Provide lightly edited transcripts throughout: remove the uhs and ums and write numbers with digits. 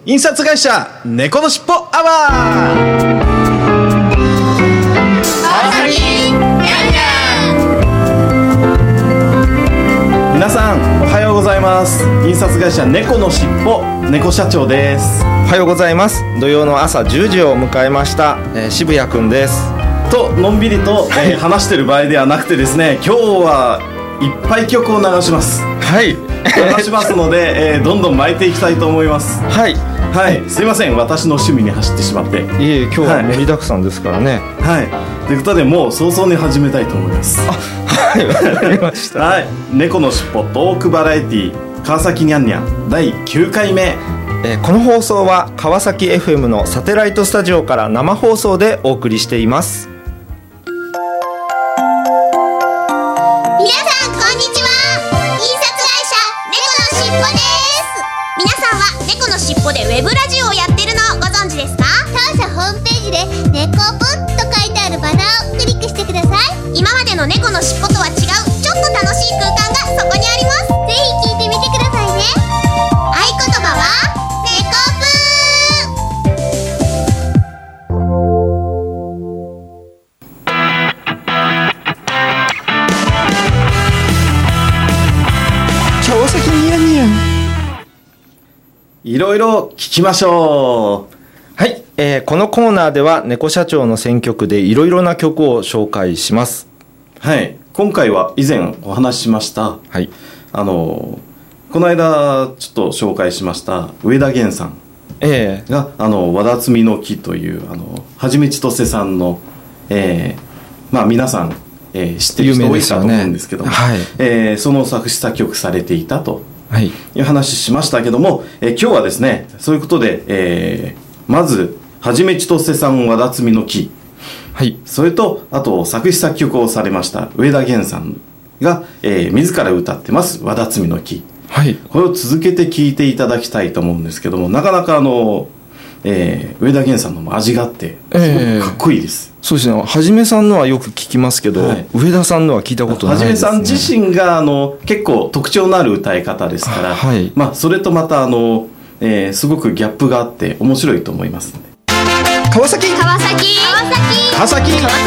印刷会社猫のしっぽアワー。皆さんおはようございます。印刷会社猫のしっぽ猫社長です。 おはようございます。土曜の朝10時を迎えました、渋谷くんですとのんびりと、話してる場合ではなくてですね、今日はいっぱい曲を流します。 はい流しますので、どんどん巻いていきたいと思います。 はいはい、すいません、私の趣味に走ってしまって。 いえ、今日は盛りだくさんですからね。 はい、ということでもう早々に始めたいと思います。 はい、わかりましたはい、猫のしっぽトークバラエティ川崎にゃんにゃん第9回目。 この放送は川崎 FM のサテライトスタジオから生放送でお送りしています。 皆さんこんにちは。印刷会社猫のしっぽです。皆さんは猫のしっぽでウェブラジオをやってるのをご存知ですか？当社ホームページで猫ぽと書いてあるバナーをクリックしてください。今までの猫のしっぽとは違うちょっと楽しい空間がそこにあります。ぜひ聞いてみてくださいね。合言葉は猫川崎にゃんにゃん。 いろいろ聞きましょう。 はい、このコーナーでは猫社長の選曲でいろいろな曲を紹介します。 はい、今回は以前お話ししました、 はい、 この間ちょっと紹介しました上田源さんが、和田摘みの木というはじめちとせさんの、まあ皆さん、知ってる人多いかと思うんですけども、 はい、 その作詞作曲されていたとはい、 いう話しましたけども、今日はですねそういうことで、まずはじめちとせさん和田摘みの木、 はい、 それとあと作詞作曲をされました上田源さんが、自ら歌ってます和田摘みの木、 はい、 これを続けて聴いていただきたいと思うんですけども、なかなか上田源さんのも味があってすごくかっこいいです。 そうですね、はじめさんのはよく聞きますけど、はい、上田さんのは聞いたことないですね。 はじめさん自身が結構特徴のある歌い方ですから、 はい、 まあ、それとまたすごくギャップがあって面白いと思いますので。 川崎川崎にゃんにゃん。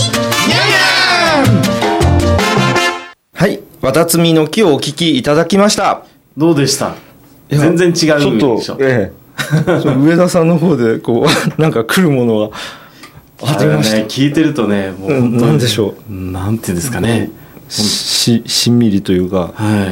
はい、和田摘みの木をお聞きいただきました。 どうでした？全然違うでしょ。 ちょっと、上田さんの方でこうなんか来るものがありました。 聞いてるとね、もう本当になんでしょう、 なんていうんですかね、 しんみりというか、 はい、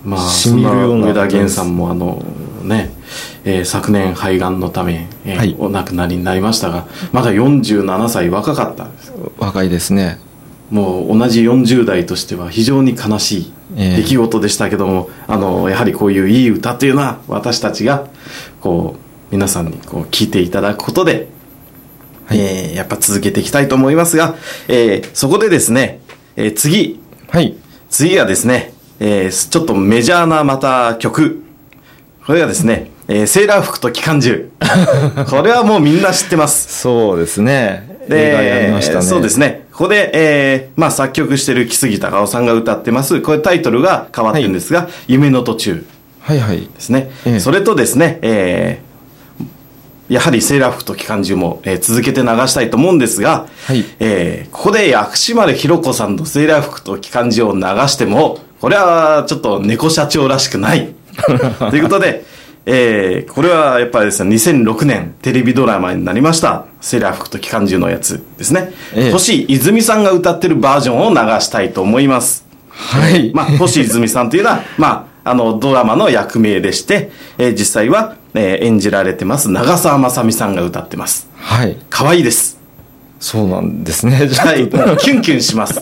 まあしみるような上田源さんも昨年肺がんのため、 はい、 お亡くなりになりましたが、まだ47歳、若かったんです。 若いですね。 もう同じ40代としては非常に悲しい出来事でしたけども、やはりこういういい歌っていうのは私たちがこう皆さんにこう聴いていただくことで、はい、やっぱ続けていきたいと思いますが、そこでですね、次はですね、ちょっとメジャーなまた曲、これがですね、セーラー服と機関銃これはもうみんな知ってます。 そうですね、映画やりましたね。 そうですね、ここで、まあ、作曲してる木杉隆夫さんが歌ってます。これタイトルが変わってるんですが、はい、夢の途中ですね、それとですね、やはりセーラー服と機関銃も、続けて流したいと思うんですが、はい、ここで薬師丸ひろ子さんのセーラー服と機関銃を流してもこれはちょっと猫社長らしくないということで、これはやっぱりですね、2006年テレビドラマになりましたセーラー服と機関銃のやつですね、星泉さんが歌ってるバージョンを流したいと思います。はい、まあ、星泉さんというのは、まあ、ドラマの役名でして、実際は、演じられてます長澤まさみさんが歌ってます。はい、可愛いです。 そうなんですね。 はい、キュンキュンします。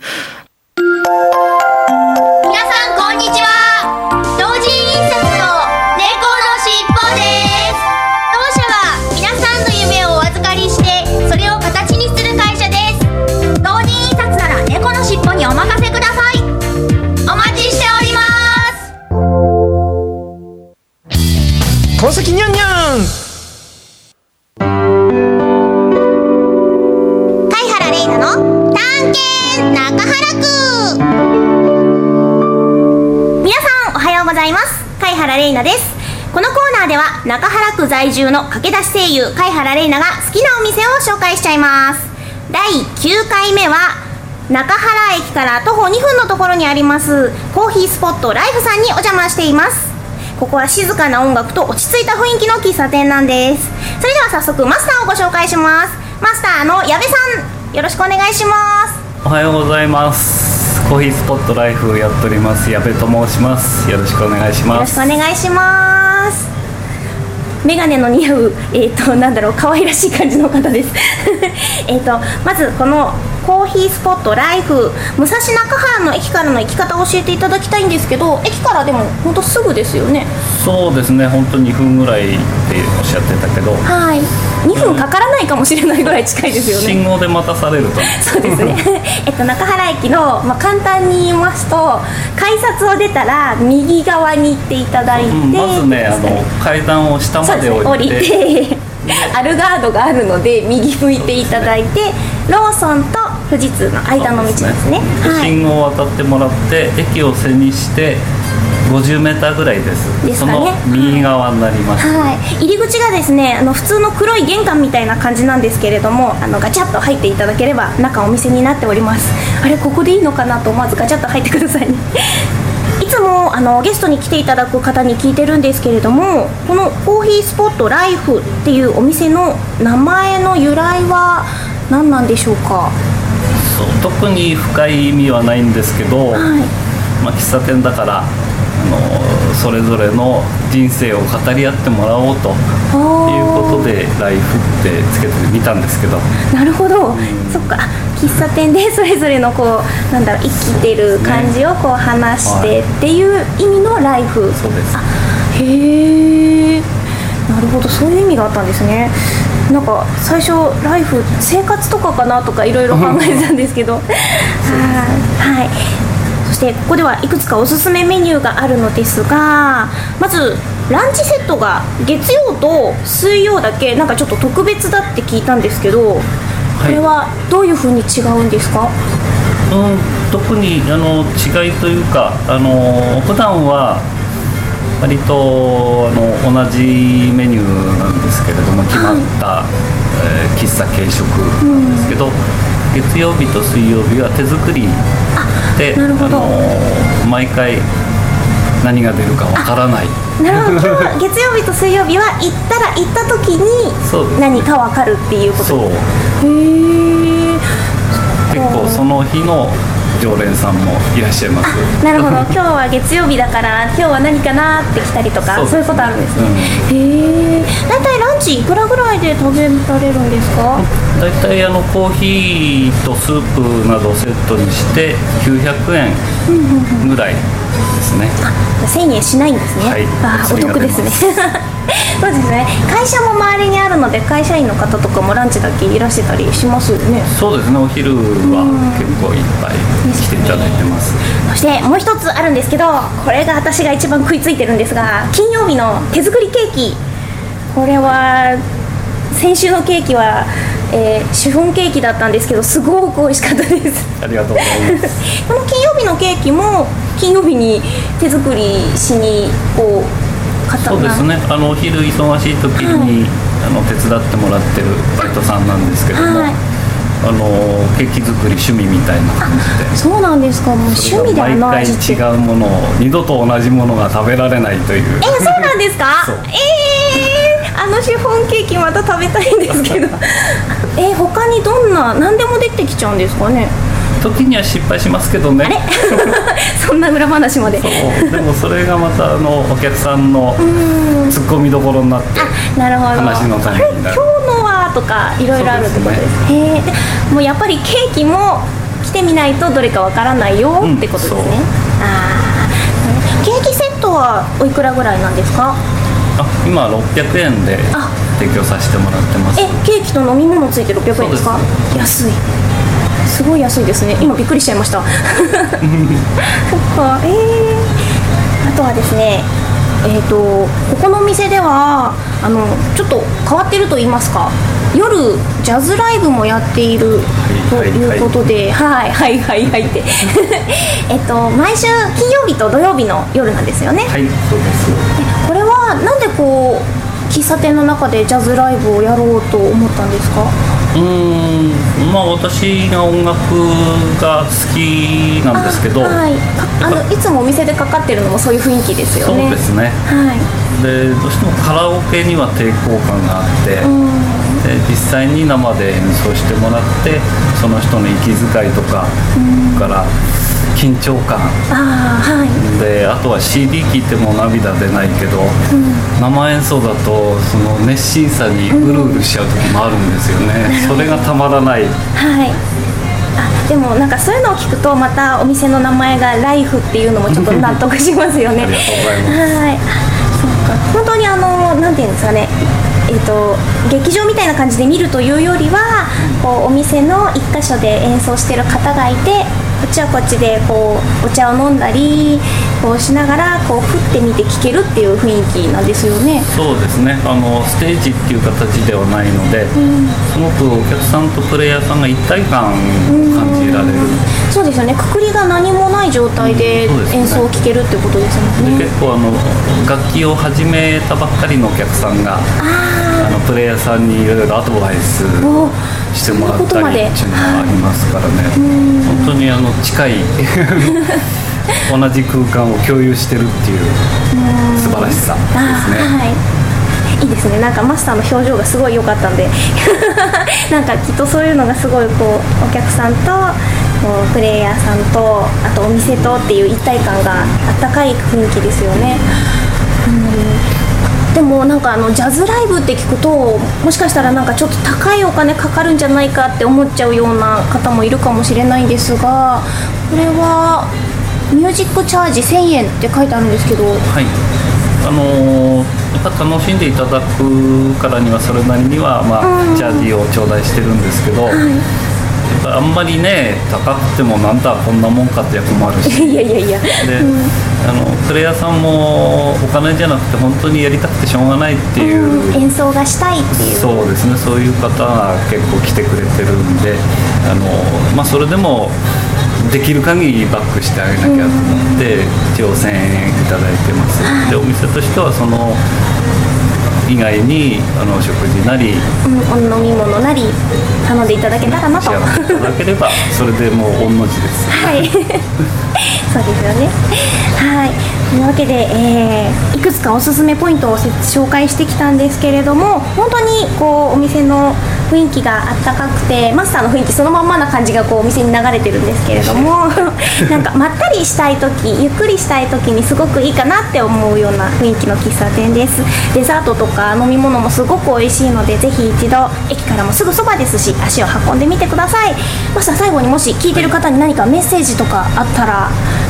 皆さんこんにちは。同人印刷の猫のしっぽです。当社は皆さんの夢をお預かりしてそれを形にする会社です。同人印刷なら猫のしっぽにお任せください。お待ちしております。 川崎にゃんにゃん。 貝原玲奈の探検中原区。皆さんおはようございます。貝原玲奈です。 このコーナーでは中原区在住の駆け出し声優貝原玲奈が好きなお店を紹介しちゃいます。第9回目は中原駅から徒歩2分のところにありますコーヒースポットライフさんにお邪魔しています。ここは静かな音楽と落ち着いた雰囲気の喫茶店なんです。それでは早速マスターをご紹介します。マスターの矢部さん、よろしくお願いします。 おはようございます。コーヒースポットライフやっております矢部と申します。よろしくお願いします。 よろしくお願いします。メガネの似合う可愛らしい感じの方ですまずこのコーヒースポットライフ、武蔵中原の駅からの行き方を教えていただきたいんですけど、駅からでも本当すぐですよね。 そうですね、本当2分ぐらいっておっしゃってたけど、 はい、2分かからないかもしれないぐらい近いですよね。 信号で待たされるとそうですね中原駅の、簡単に言いますと、改札を出たら右側に行っていただいて、 まずね、階段を下まで降りてアルガードがあるので右向いていただいて、ローソンと富士通の間の道ですね。 信号を渡ってもらって駅を背にして50メーターぐらいです。 ですかね。 その右側になります。 はい、入り口がですね、普通の黒い玄関みたいな感じなんですけれども、ガチャッと入っていただければ中お店になっております。あれ、ここでいいのかなと思わずガチャッと入ってくださいねいつもゲストに来ていただく方に聞いてるんですけれども、このコーヒースポットライフっていうお店の名前の由来は何なんでしょうか？ そう、特に深い意味はないんですけど、はい、喫茶店だからそれぞれの人生を語り合ってもらおうということでライフってつけてみたんですけど。 なるほど、そっか、喫茶店でそれぞれの生きてる感じを話してっていう意味のライフ。 そうです。 へえ、なるほど、そういう意味があったんですね。最初ライフ生活とかかなとかいろいろ考えてたんですけどはい。そしてここではいくつかおすすめメニューがあるのですが、まずランチセットが月曜と水曜だけちょっと特別だって聞いたんですけど、これはどういう風に違うんですか？ 特に違いというか、普段は割と同じメニューなんですけれども、決まった、喫茶軽食なんですけど、月曜日と水曜日は手作りで、毎回何が出るかわからない。 なるほど月曜日と水曜日は行った時に何かわかるっていうこと。 そう、 へえ、 結構その日の常連さんもいらっしゃいます。 なるほど今日は月曜日だから今日は何かなって来たりとか、そういうことあるんですね。へえ、だいたいランチいくらぐらいで食べられるんですか？ だいたいコーヒーとスープなどをセットにして900円ぐらいですね。 1000円しないんですね。はい、お得ですねそうですね、会社も周りにあるので会社員の方とかもランチだけいらしてたりしますよね。 そうですね、お昼は結構いっぱい来ていただいてます。 そしてもう一つあるんですけど、これが私が一番食いついてるんですが、金曜日の手作りケーキ。これは先週のケーキは、シフォンケーキだったんですけど、すごく美味しかったですありがとうございますこの金曜日のケーキも金曜日に手作りしにそうですね、お昼忙しい時に、手伝ってもらってるバイトさんなんですけども、ケーキ作り趣味みたいな感じで。 そうなんですか。もう趣味で毎回違うものを、二度と同じものが食べられないという。 そうなんですかシフォンケーキまた食べたいんですけど他に何でも出てきちゃうんですかね？ 時には失敗しますけどね。 あれそんな裏話まで。 そう、でもそれがまたお客さんのツッコミどころになって、 なるほど、 話の種になる。 今日のはとかいろいろあるってことです。でもうやっぱりケーキも来てみないとどれかわからないよってことですね。ケーキセットはおいくらぐらいなんですか？ 今600円で提供させてもらってます。 ケーキと飲み物ついて600円ですか？安い、すごい安いですね。今びっくりしちゃいましたそっか。あとはですね、ここのお店ではちょっと変わってると言いますか、夜ジャズライブもやっているということで、はいって毎週金曜日と土曜日の夜なんですよね。 はい、そうです。 これははなんでこう喫茶店の中でジャズライブをやろうと思ったんですか？ まあ私が音楽が好きなんですけど、はい、 いつもお店でかかってるのもそういう雰囲気ですよね。 そうですね、はい、でどうしてもカラオケには抵抗感があって、で実際に生で演奏してもらってその人の息遣いとかから緊張感、はい、であとは CD 聴いても涙出ないけど、生演奏だとその熱心さにうるうるしちゃう時もあるんですよね、それがたまらない。はい、でもなんかそういうのを聞くとまたお店の名前がライフっていうのもちょっと納得しますよね。ありがとうございます。はい、そうか、本当になんていうんですかね、劇場みたいな感じで見るというよりはこうお店の一箇所で演奏してる方がいて、こっちはこっちでこうお茶を飲んだりこうしながらこう振ってみて聴けるっていう雰囲気なんですよね。そうですね、ステージっていう形ではないので、すごくお客さんとプレイヤーさんが一体感を感じられる。そうですよね、くくりが何もない状態で演奏を聴けるってことですもんね。結構楽器を始めたばっかりのお客さんがプレイヤーさんにいろいろアドバイスしてもらったりっていうのがありますからね、本当に近い同じ空間を共有してるっていう素晴らしさですね。はい、いいですね。なんかマスターの表情がすごい良かったんでなんかきっとそういうのがすごいこうお客さんとプレイヤーさんとあとお店とっていう一体感があったかい雰囲気ですよね。でもなんかジャズライブって聞くともしかしたらなんかちょっと高いお金かかるんじゃないかって思っちゃうような方もいるかもしれないんですが、これはミュージックチャージ1000円って書いてあるんですけど、はい、やっぱ楽しんでいただくからにはそれなりには、チャージを頂戴してるんですけど、はい、あんまりね高くてもなんだこんなもんかって役もあるしいやいやいやで、プレイヤーさんもお金じゃなくて本当にやりたくてしょうがないっていう、演奏がしたいっていう、そうですね、そういう方が結構来てくれてるんで、それでもできる限りバックしてあげなきゃと思って一応1000円いただいてます。でお店としてはその以外に食事なり、お飲み物なり頼んでいただけたらなと。幸せいただければそれでもう御の字です。はいそうですよね。はい、というわけで、いくつかおすすめポイントを紹介してきたんですけれども、本当にこうお店の雰囲気があったかくて、マスターの雰囲気そのまんまな感じがこうお店に流れてるんですけれどもなんかまったりしたい時、ゆっくりしたい時にすごくいいかなって思うような雰囲気の喫茶店です。デザートとか飲み物もすごく美味しいので、ぜひ一度駅からもすぐそばですし足を運んでみてください。マスター、最後にもし聞いてる方に何かメッセージとかあったら。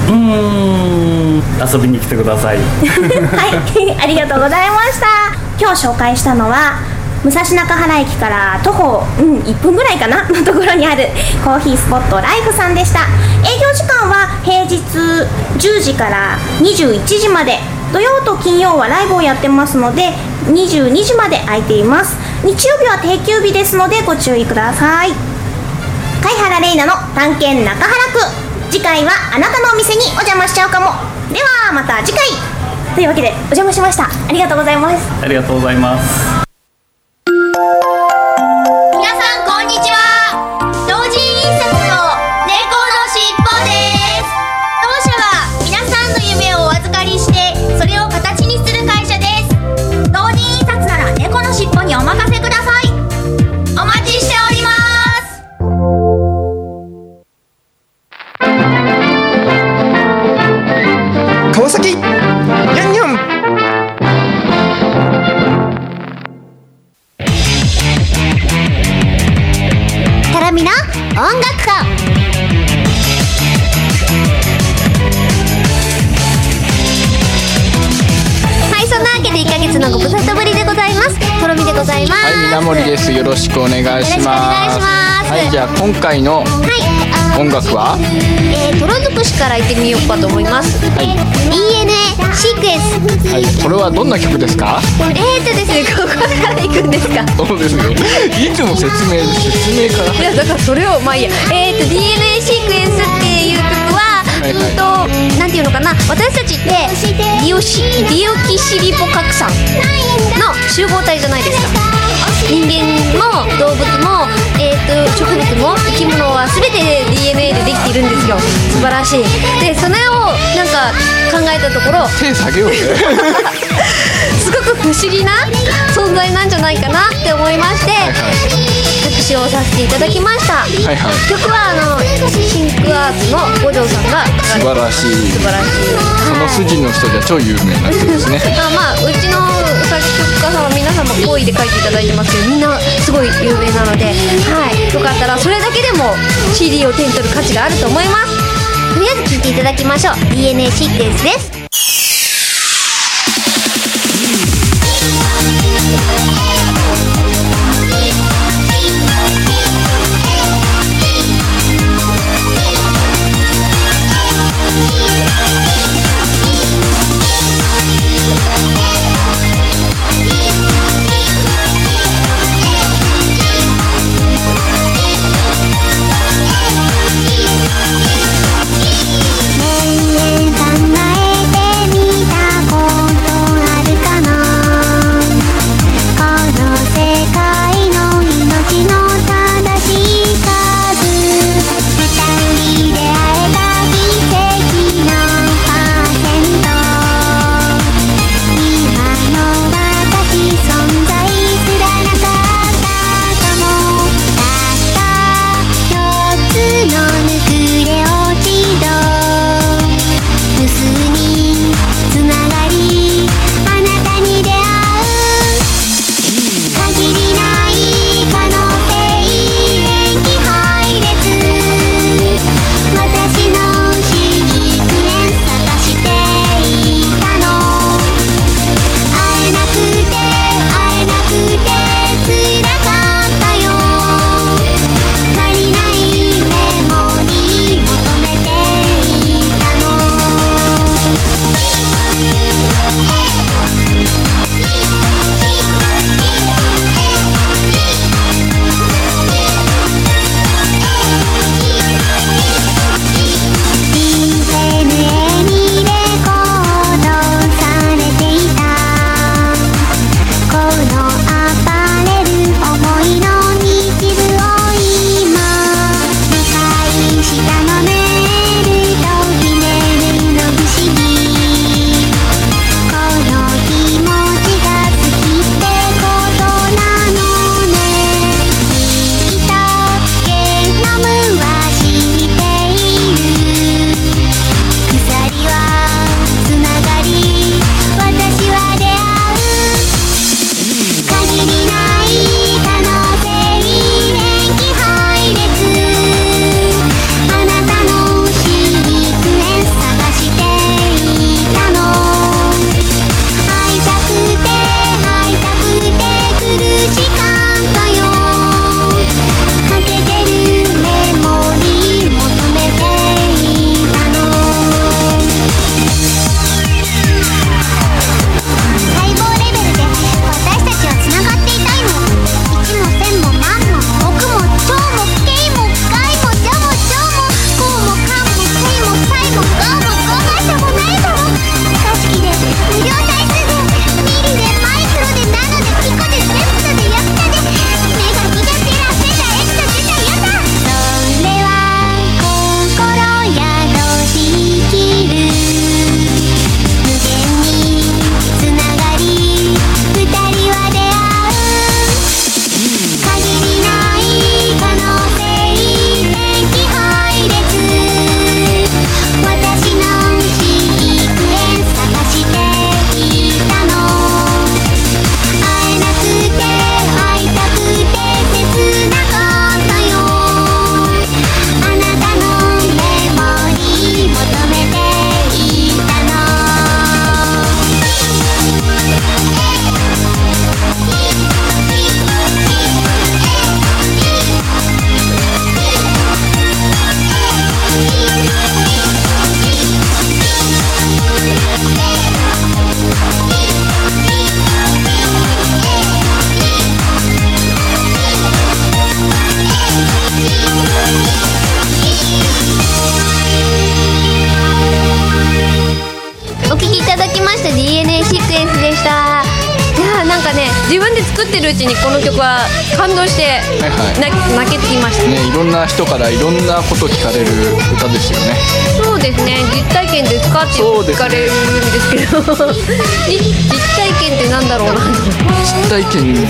遊びに来てくださいはいありがとうございました。今日紹介したのは武蔵中原駅から徒歩、1分ぐらいかなのところにあるコーヒースポットライフさんでした。営業時間は平日10時から21時まで、土曜と金曜はライブをやってますので22時まで空いています。日曜日は定休日ですのでご注意ください。貝原玲奈の探検中原区、次回はあなたのお店にお邪魔しちゃうかも。ではまた次回というわけでお邪魔しました。ありがとうございます。ありがとうございます。皆さんこんにちは。同人印刷の猫のしっぽです。当社は皆さんの夢をお預かりしてそれを形にする会社です。同人印刷なら猫のしっぽにお任せください。お待ちしております。 川崎ニャンニャン。 タラミナ音楽家。はい、そんなわけで1ヶ月のご無沙汰ぶりでございます。トロミでございます。 はい、稲森です。よろしくお願いします。よろしくお願いします。 はい、じゃあ今回の音楽は、 トロ尽くしから行ってみようかと思います。はい、DNA シークエンス。 はい、これはどんな曲ですか？ ですね、ここから行くんですか？ そうですね。いつも説明から。 いやだからそれをいいや。DNA シークエンスっていう曲はなんていうのかな、私たちってディオキシリボ核酸の集合体じゃないですか。人間も動物も、植物も生き物は全て DNA でできているんですよ。素晴らしい。でそれをなんか考えたところ、 手下げようぜすごく不思議な存在なんじゃないかなって思いまして、作詞をさせていただきました。 はいはい、 曲はシンクアーツの五条さんが素晴らしい、 素晴らしい、 その筋の人では超有名な人ですねまあうちの作曲家さんは皆様好意で書いていただいてますけど、みんなすごい有名なので、はい、よかったらそれだけでも CD を手に取る価値があると思います。とりあえず聴いていただきましょう。 DNA シーケンスです。 延々考えて自分で作ってるうちにこの曲は感動して、泣けてきましたね。いろんな人からいろんなこと聞かれる歌ですよね。 そうですね。実体験ですかって聞かれるんですけど実体験ってなんだろうな。 実体験に基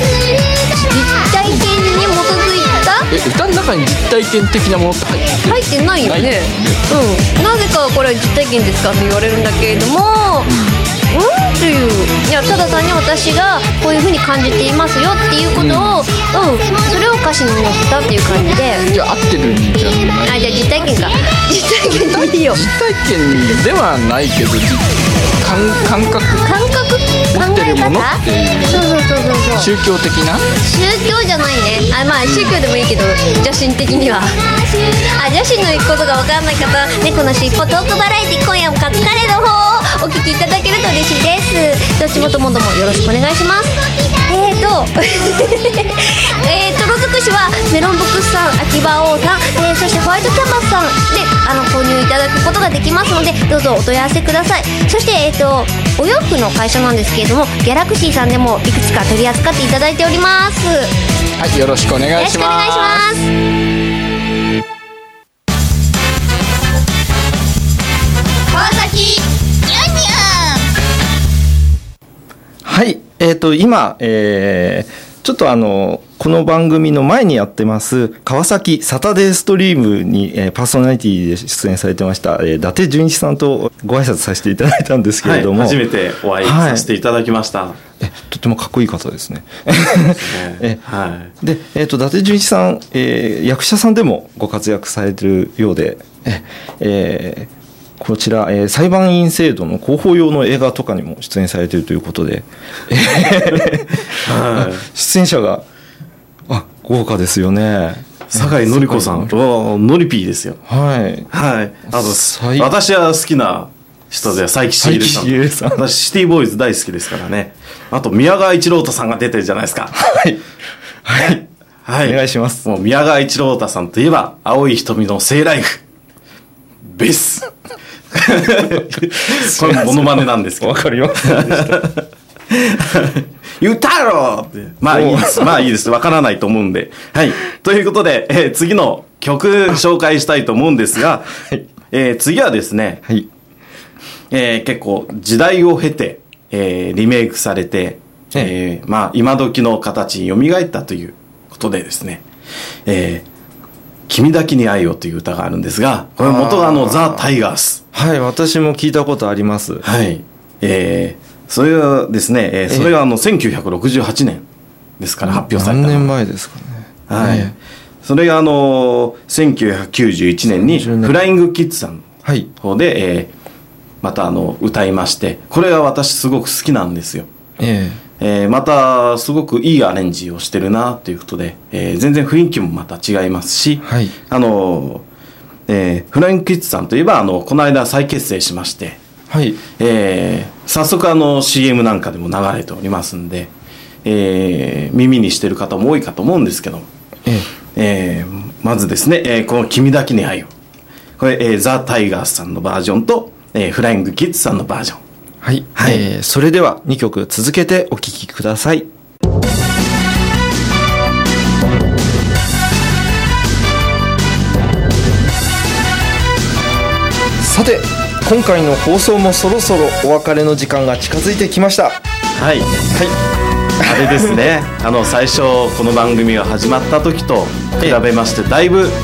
づいた歌の中に実体験的なものって入ってないよね。なぜかこれは実体験ですかって言われるんだけれども、っていう、いやただ単に私がこういう風に感じていますよっていうことを、それを歌詞に乗せたっていう感じで。 じゃあ合ってるんじゃない？ じゃあ実体験か。実体験でいいよ。 実体験ではないけど感覚持ってるものっていう。そう宗教的な？ 宗教じゃないね。宗教でもいいけど邪神的には邪神の言うことが分からない方、猫のしっぽトークバラエティ、今夜もカツカレーの方をお聞きいただけると嬉しいです。どっちもともどもよろしくお願いします。ロズクシはメロンブックスさん、秋葉王さん、そしてホワイトキャンバスさんで購入いただくことができますので、どうぞお問い合わせください。そしてお洋服の会社なんですけれども、ギャラクシーさんでもいくつか取り扱っていただいております。 はい、よろしくお願いします。よろしくお願いします。 川崎ユニはい、今、ちょっとこの番組の前にやってます川崎サタデーストリームに、パーソナリティで出演されてました、伊達純一さんとご挨拶させていただいたんですけれども、 初めてお会いさせていただきました。 とてもかっこいい方ですね。で、伊達純一さん、役者さんでもご活躍されているようで、こちら、裁判員制度の広報用の映画とかにも出演されているということで、出演者が豪華ですよね。 酒井紀子さん、ノリピーですよ。私は好きな人で佐伯しげるさん。私シティボーイズ大好きですからね。あと宮川一郎太さんが出てるじゃないですか。 お願いします。 もう宮川一郎太さんといえば青い瞳のセーライフベースこれモノマネなんですけど、 わかります言ったろって、いいですわからないと思うんで、ということで、次の曲紹介したいと思うんですが、次はですね、結構時代を経て、リメイクされて、今時の形に蘇ったということでですね、君だけに愛をという歌があるんですが、これ元がザ・タイガース。 私も聞いたことあります。 それはですね、それが1968年ですから発表された。 何年前ですかね。 それが1991年にフライングキッズさんの方で、また歌いまして、これが私すごく好きなんですよ。またすごくいいアレンジをしてるなということで、全然雰囲気もまた違いますし、フライングキッズさんといえばこの間再結成しまして、早速CM なんかでも流れておりますんで、耳にしてる方も多いかと思うんですけど、まずですね、この君だけに愛を、これ、ザ・タイガースさんのバージョンと、フライングキッズさんのバージョン、 それでは2曲続けてお聴きください。さて今回の放送もそろそろお別れの時間が近づいてきました。 あれですね、最初この番組が始まった時と比べましてだいぶ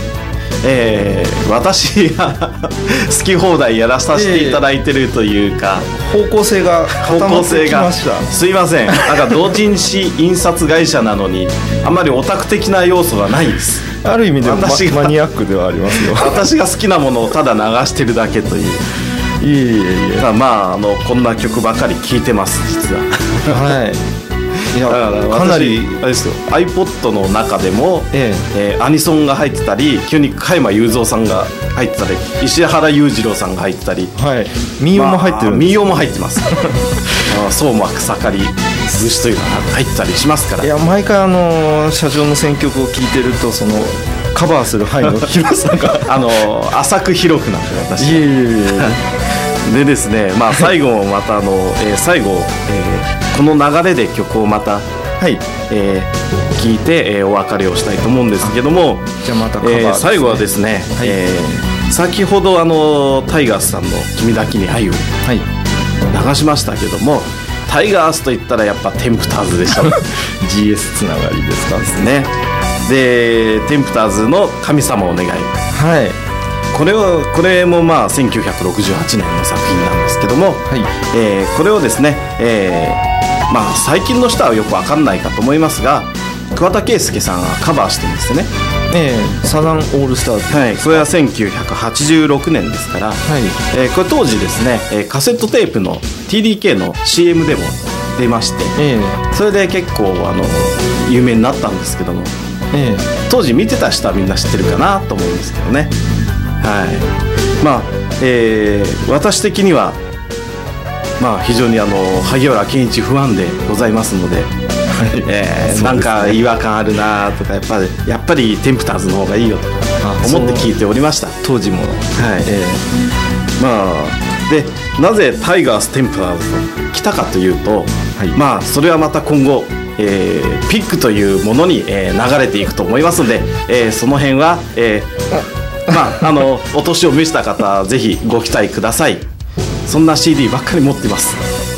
私が好き放題やらさせていただいてるというか、 方向性が固まってきました。 すいません、なんか同人誌印刷会社なのにあまりオタク的な要素がないです。 ある意味でもマニアックではありますよ。 私が好きなものをただ流してるだけという。こんな曲ばかり聴いてます実は。だからかなりあれですよ、 iPod の中でも、アニソンが入ってたり、急に加山雄三さんが入ってたり、石原裕次郎さんが入ってたり、 民謡も入ってる、 民謡も入ってます相馬草刈節というのが入ってたりしますから。 毎回社長の選曲を聴いてると、そのカバーする範囲の広さが浅く広くなって私でですね、最後もまた最後、この流れで曲をまた聞いて、お別れをしたいと思うんですけども、 じゃあまたカバーですね、 最後はですね、先ほどタイガースさんの「君だけに愛を」流しましたけども、タイガースといったらやっぱテンプターズでした GS つながりですかですね。でテンプターズの「神様お願い」、これもまあ1968年の作品なんですけども、これをですね、まあ最近の人はよく分かんないかと思いますが、桑田佳祐さんがカバーしてるんですよね。 サザンオールスターズ、 これは1986年ですから、これ当時ですね、カセットテープの TDK の CM でも出まして、それで結構有名になったんですけども、当時見てた人はみんな知ってるかなと思うんですけどね。まあ、私的にはまあ非常に萩原健一ファンでございますので、なんか違和感あるなとか、やっぱりテンプターズの方がいいよとか思って聞いておりました、 当時も。 まあでなぜタイガーステンプターズと来たかというと、まあそれはまた今後、ピックというものに、流れていくと思いますので、その辺は、まあお年を召した方はぜひご期待ください。そんな CD ばっかり持ってます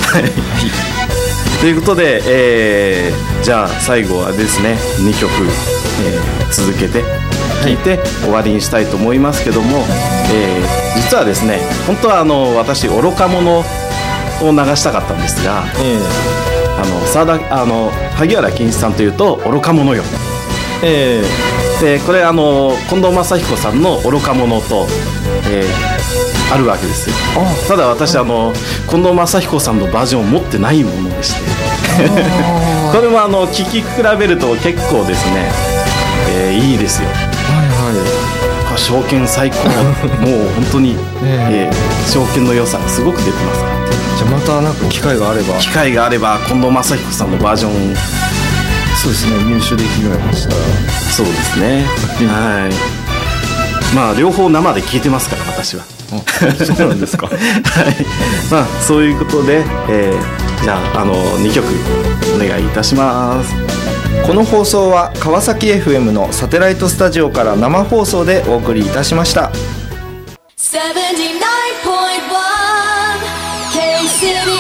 ということで、じゃあ最後はですね2曲、続けて聴いて終わりにしたいと思いますけども、実はですね本当は私愚か者を流したかったんですが、萩原健一さんというと愚か者よ、でこれ近藤正彦さんの愚か者と、あるわけですよ。ただ私近藤正彦さんのバージョンを持ってないものでしてこれも聴き比べると結構ですね、いいですよ。証券最高もう本当に、証券の良さがすごく出てますから。 じゃあまたなんか機会があれば近藤正彦さんのバージョン、 そうですね、入手できるようになりましたら。 そうですねまあ両方生で聞いてますから私は。 そうなんですかまあそういうことで、じゃあ2曲お願いいたします。 この放送は川崎 FM のサテライトスタジオから生放送でお送りいたしました。 79.1 K-City